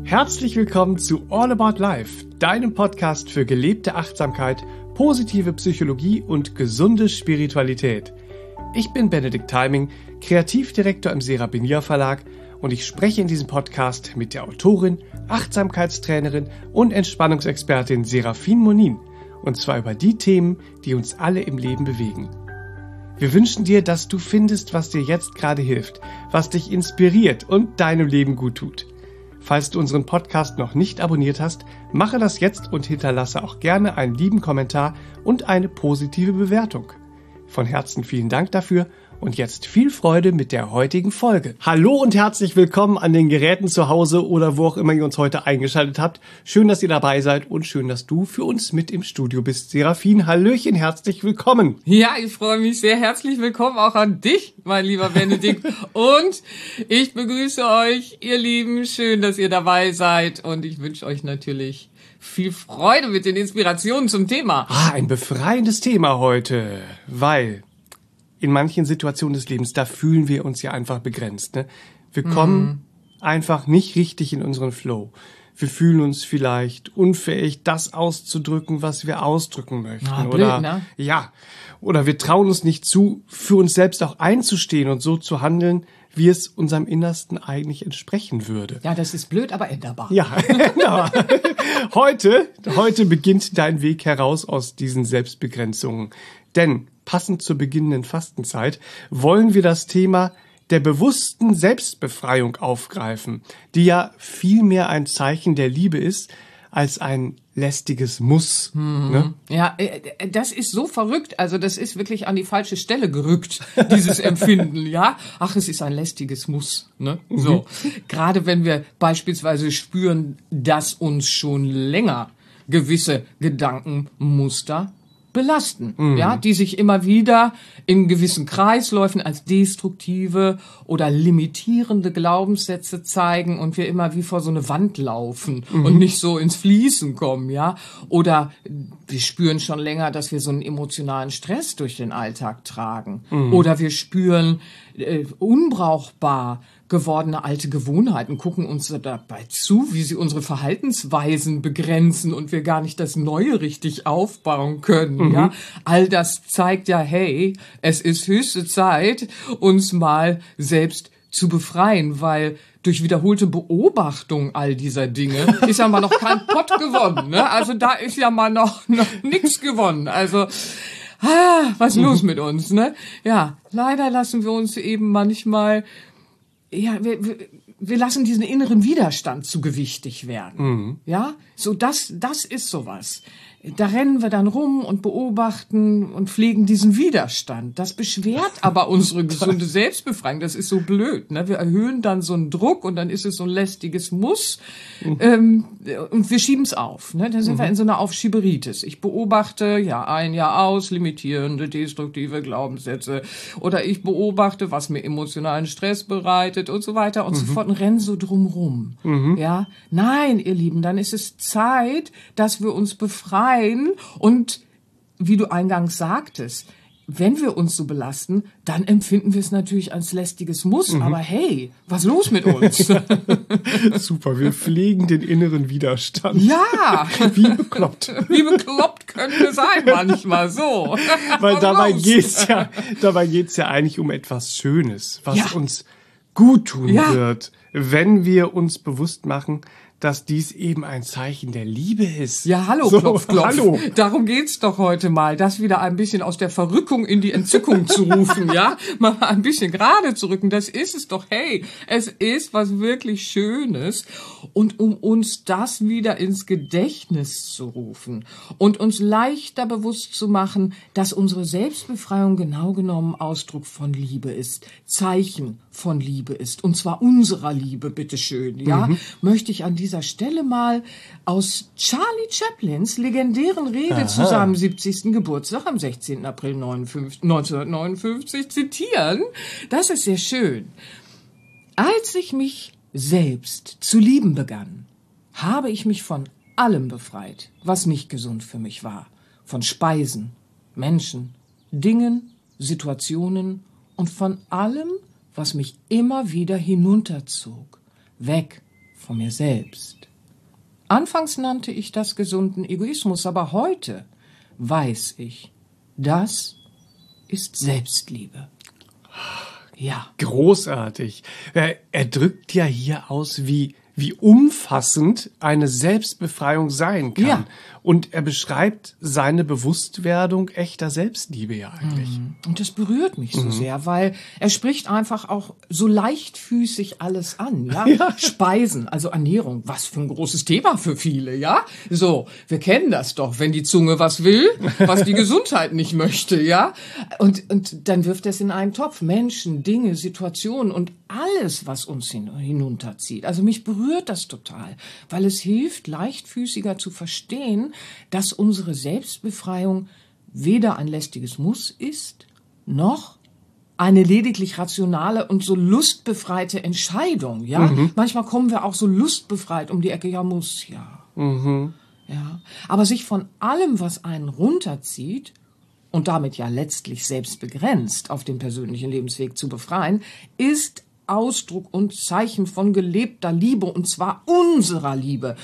Herzlich willkommen zu All About Life, deinem Podcast für gelebte Achtsamkeit, positive Psychologie und gesunde Spiritualität. Ich bin Benedikt Timing, Kreativdirektor im Seraphinia Verlag und ich spreche in diesem Podcast mit der Autorin, Achtsamkeitstrainerin und Entspannungsexpertin Serafin Monin, und zwar über die Themen, die uns alle im Leben bewegen. Wir wünschen dir, dass du findest, was dir jetzt gerade hilft, was dich inspiriert und deinem Leben gut tut. Falls du unseren Podcast noch nicht abonniert hast, mache das jetzt und hinterlasse auch gerne einen lieben Kommentar und eine positive Bewertung. Von Herzen vielen Dank dafür und jetzt viel Freude mit der heutigen Folge. Hallo und herzlich willkommen an den Geräten zu Hause oder wo auch immer ihr uns heute eingeschaltet habt. Schön, dass ihr dabei seid und schön, dass du für uns mit im Studio bist. Serafin, hallöchen, herzlich willkommen. Ja, ich freue mich sehr. Herzlich willkommen auch an dich, mein lieber Benedikt. Und ich begrüße euch, ihr Lieben. Schön, dass ihr dabei seid. Und ich wünsche euch natürlich viel Freude mit den Inspirationen zum Thema. Ein befreiendes Thema heute, weil in manchen Situationen des Lebens, da fühlen wir uns ja einfach begrenzt. Ne? Wir kommen einfach nicht richtig in unseren Flow. Wir fühlen uns vielleicht unfähig, das auszudrücken, was wir ausdrücken möchten. Blöd, ne? Ja, oder wir trauen uns nicht zu, für uns selbst auch einzustehen und so zu handeln, wie es unserem Innersten eigentlich entsprechen würde. Ja, das ist blöd, aber änderbar. Ja, genau. Heute beginnt dein Weg heraus aus diesen Selbstbegrenzungen. Denn passend zur beginnenden Fastenzeit wollen wir das Thema der bewussten Selbstbefreiung aufgreifen, die ja viel mehr ein Zeichen der Liebe ist, als ein lästiges Muss. Ne? Ja, das ist so verrückt. Also das ist wirklich an die falsche Stelle gerückt, dieses Empfinden, ja. Ach, es ist ein lästiges Muss. Ne? So, gerade wenn wir beispielsweise spüren, dass uns schon länger gewisse Gedankenmuster belasten, ja, die sich immer wieder in gewissen Kreisläufen als destruktive oder limitierende Glaubenssätze zeigen und wir immer wie vor so eine Wand laufen und nicht so ins Fließen kommen, ja, oder wir spüren schon länger, dass wir so einen emotionalen Stress durch den Alltag tragen, oder wir spüren unbrauchbar gewordene alte Gewohnheiten, gucken uns dabei zu, wie sie unsere Verhaltensweisen begrenzen und wir gar nicht das Neue richtig aufbauen können. Ja, all das zeigt ja, hey, es ist höchste Zeit, uns mal selbst zu befreien, weil durch wiederholte Beobachtung all dieser Dinge ist ja mal noch kein Pott gewonnen. Ne? Also da ist ja mal noch nichts gewonnen. Also was ist los mit uns? Ne? Ja, leider lassen wir uns eben manchmal wir lassen diesen inneren Widerstand zu gewichtig werden. Ja, so das ist sowas. Da rennen wir dann rum und beobachten und pflegen diesen Widerstand. Das beschwert aber unsere gesunde Selbstbefreiung. Das ist so blöd. Ne? Wir erhöhen dann so einen Druck und dann ist es so ein lästiges Muss. Und wir schieben es auf. Ne? Dann sind wir in so einer Aufschieberitis. Ich beobachte Jahr ein, Jahr aus limitierende, destruktive Glaubenssätze. Oder ich beobachte, was mir emotionalen Stress bereitet und so weiter und so fort und renne so drumrum. Ja? Nein, ihr Lieben, dann ist es Zeit, dass wir uns befreien. Und wie du eingangs sagtest, wenn wir uns so belasten, dann empfinden wir es natürlich als lästiges Muss. Aber hey, was ist los mit uns? Super, wir pflegen den inneren Widerstand. Ja. Wie bekloppt. Wie bekloppt können wir sein manchmal, so. Weil dabei geht's ja eigentlich um etwas Schönes, was uns gut tun wird, wenn wir uns bewusst machen, dass dies eben ein Zeichen der Liebe ist. Ja, hallo, so, klopf, klopf. Hallo. Darum geht's doch heute mal, das wieder ein bisschen aus der Verrückung in die Entzückung zu rufen, ja? Mal ein bisschen gerade zu rücken, das ist es doch. Hey, es ist was wirklich Schönes. Und um uns das wieder ins Gedächtnis zu rufen und uns leichter bewusst zu machen, dass unsere Selbstbefreiung genau genommen Ausdruck von Liebe ist, Zeichen von Liebe ist, und zwar unserer Liebe, bitteschön, ja? Möchte ich an dieser Stelle mal aus Charlie Chaplins legendären Rede zu seinem 70. Geburtstag am 16. April 1959 zitieren. Das ist sehr schön. Als ich mich selbst zu lieben begann, habe ich mich von allem befreit, was nicht gesund für mich war. Von Speisen, Menschen, Dingen, Situationen und von allem, was mich immer wieder hinunterzog. Weg von mir selbst. Anfangs nannte ich das gesunden Egoismus, aber heute weiß ich, das ist Selbstliebe. Ja. Großartig. Er drückt ja hier aus, wie umfassend eine Selbstbefreiung sein kann. Ja. Und er beschreibt seine Bewusstwerdung echter Selbstliebe ja eigentlich. Und das berührt mich so sehr, weil er spricht einfach auch so leichtfüßig alles an, ja? Ja. Speisen, also Ernährung, was für ein großes Thema für viele, ja? So, wir kennen das doch, wenn die Zunge was will, was die Gesundheit nicht möchte, ja? Und dann wirft er es in einen Topf. Menschen, Dinge, Situationen und alles, was uns hinunterzieht. Also mich berührt das total, weil es hilft, leichtfüßiger zu verstehen, dass unsere Selbstbefreiung weder ein lästiges Muss ist, noch eine lediglich rationale und so lustbefreite Entscheidung, ja? Manchmal kommen wir auch so lustbefreit um die Ecke, ja, muss, ja. Ja. Aber sich von allem, was einen runterzieht, und damit ja letztlich selbst begrenzt auf dem persönlichen Lebensweg zu befreien, ist Ausdruck und Zeichen von gelebter Liebe, und zwar unserer Liebe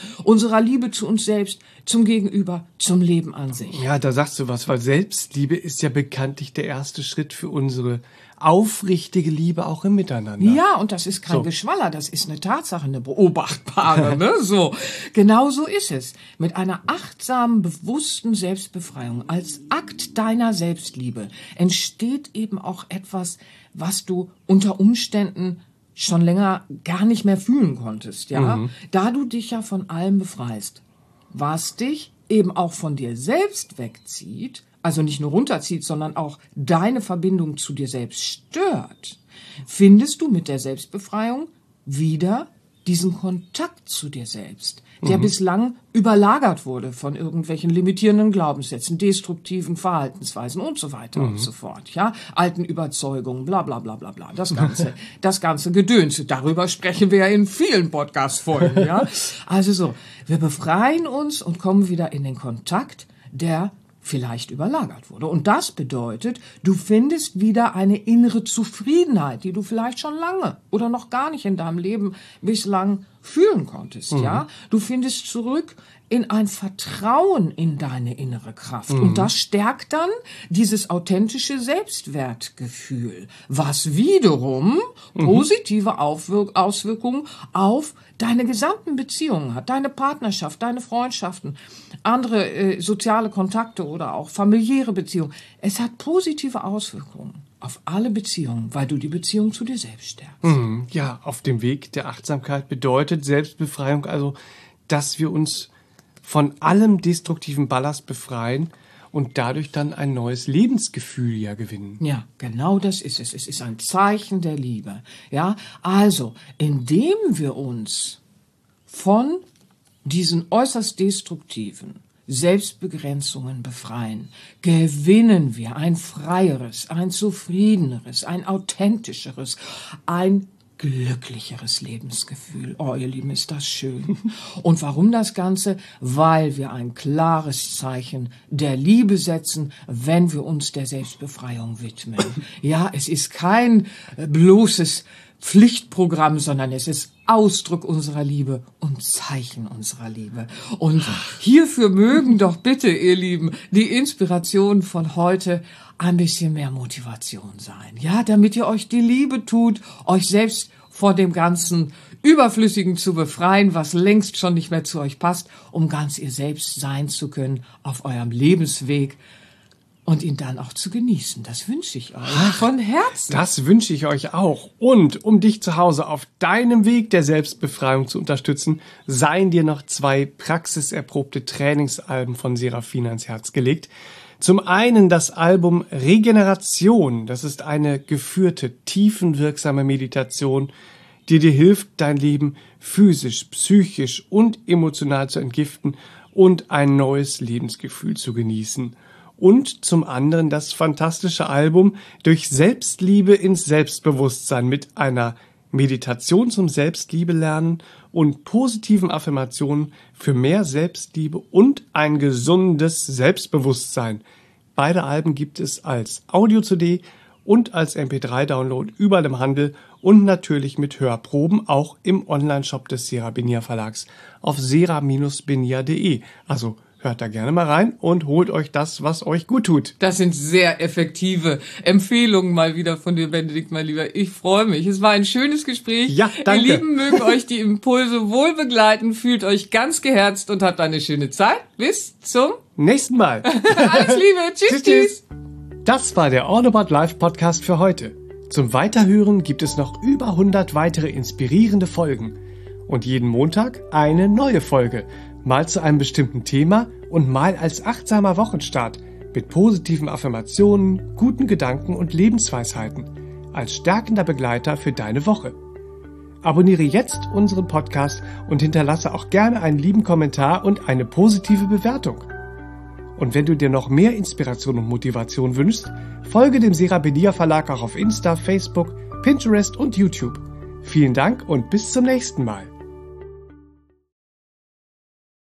zu uns selbst, zum Gegenüber, zum Leben an sich. Ja, da sagst du was, weil Selbstliebe ist ja bekanntlich der erste Schritt für unsere aufrichtige Liebe auch im Miteinander. Ja, und das ist kein Geschwaller, das ist eine Tatsache, eine beobachtbare, ne? So. Genau so ist es. Mit einer achtsamen, bewussten Selbstbefreiung als Akt deiner Selbstliebe entsteht eben auch etwas, was du unter Umständen schon länger gar nicht mehr fühlen konntest, ja? Da du dich ja von allem befreist, was dich eben auch von dir selbst wegzieht, also nicht nur runterzieht, sondern auch deine Verbindung zu dir selbst stört, findest du mit der Selbstbefreiung wieder diesen Kontakt zu dir selbst, der bislang überlagert wurde von irgendwelchen limitierenden Glaubenssätzen, destruktiven Verhaltensweisen und so weiter und so fort, ja, alten Überzeugungen, bla bla bla bla bla, das ganze Gedöns, darüber sprechen wir ja in vielen Podcast-Folgen, ja. Also so, wir befreien uns und kommen wieder in den Kontakt, der vielleicht überlagert wurde. Und das bedeutet, du findest wieder eine innere Zufriedenheit, die du vielleicht schon lange oder noch gar nicht in deinem Leben bislang fühlen konntest, ja? Du findest zurück in ein Vertrauen in deine innere Kraft. Und das stärkt dann dieses authentische Selbstwertgefühl, was wiederum positive Auswirkungen auf deine gesamten Beziehungen hat, deine Partnerschaft, deine Freundschaften, andere soziale Kontakte oder auch familiäre Beziehungen. Es hat positive Auswirkungen auf alle Beziehungen, weil du die Beziehung zu dir selbst stärkst. Ja, auf dem Weg der Achtsamkeit bedeutet Selbstbefreiung also, dass wir uns von allem destruktiven Ballast befreien und dadurch dann ein neues Lebensgefühl ja gewinnen. Ja, genau das ist es. Es ist ein Zeichen der Liebe. Ja, also, indem wir uns von diesen äußerst destruktiven Selbstbegrenzungen befreien, gewinnen wir ein freieres, ein zufriedeneres, ein authentischeres, ein glücklicheres Lebensgefühl. Oh, ihr Lieben, ist das schön. Und warum das Ganze? Weil wir ein klares Zeichen der Liebe setzen, wenn wir uns der Selbstbefreiung widmen. Ja, es ist kein bloßes Pflichtprogramm, sondern es ist Ausdruck unserer Liebe und Zeichen unserer Liebe. Und hierfür mögen doch bitte, ihr Lieben, die Inspirationen von heute ein bisschen mehr Motivation sein. Ja, damit ihr euch die Liebe tut, euch selbst vor dem ganzen Überflüssigen zu befreien, was längst schon nicht mehr zu euch passt, um ganz ihr selbst sein zu können auf eurem Lebensweg und ihn dann auch zu genießen. Das wünsche ich euch von Herzen. Das wünsche ich euch auch. Und um dich zu Hause auf deinem Weg der Selbstbefreiung zu unterstützen, seien dir noch 2 praxiserprobte Trainingsalben von Serafina ans Herz gelegt. Zum einen das Album Regeneration. Das ist eine geführte, tiefenwirksame Meditation, die dir hilft, dein Leben physisch, psychisch und emotional zu entgiften und ein neues Lebensgefühl zu genießen. Und zum anderen das fantastische Album Durch Selbstliebe ins Selbstbewusstsein mit einer Meditation zum Selbstliebe lernen und positiven Affirmationen für mehr Selbstliebe und ein gesundes Selbstbewusstsein. Beide Alben gibt es als Audio-CD und als MP3-Download überall im Handel und natürlich mit Hörproben auch im Onlineshop des Serabenia Verlags auf sera-benia.de. Also hört da gerne mal rein und holt euch das, was euch gut tut. Das sind sehr effektive Empfehlungen mal wieder von dir, Benedikt, mein Lieber. Ich freue mich. Es war ein schönes Gespräch. Ja, danke. Ihr Lieben, mögen euch die Impulse wohl begleiten. Fühlt euch ganz geherzt und habt eine schöne Zeit. Bis zum nächsten Mal. Alles Liebe. Tschüss, tschüss. Das war der All About Life Podcast für heute. Zum Weiterhören gibt es noch über 100 weitere inspirierende Folgen. Und jeden Montag eine neue Folge. Mal zu einem bestimmten Thema und mal als achtsamer Wochenstart mit positiven Affirmationen, guten Gedanken und Lebensweisheiten als stärkender Begleiter für deine Woche. Abonniere jetzt unseren Podcast und hinterlasse auch gerne einen lieben Kommentar und eine positive Bewertung. Und wenn du dir noch mehr Inspiration und Motivation wünschst, folge dem Serabenia Verlag auch auf Insta, Facebook, Pinterest und YouTube. Vielen Dank und bis zum nächsten Mal.